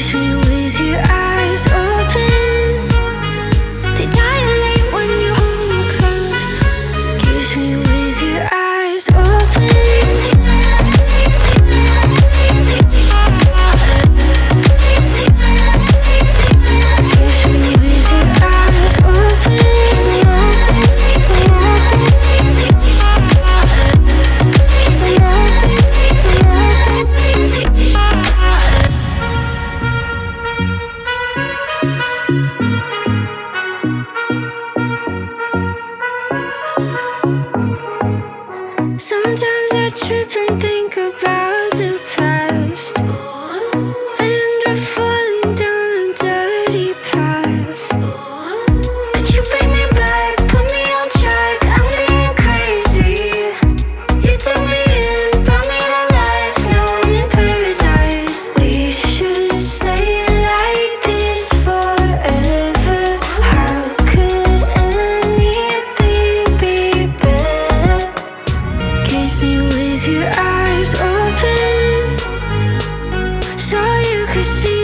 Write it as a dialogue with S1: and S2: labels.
S1: Kiss me with your eyes open. They dilate when you hold me close. Kiss me with your eyes open. Kiss me with your eyes open. Sometimes I trip and think about the past. I end up falling down a dirty path. But you bring me back, put me on track. I'm being crazy. You took me in, brought me to life. Now I'm in paradise. We should stay like this forever. How could anything be better? Kiss me with your eyes open, so you could see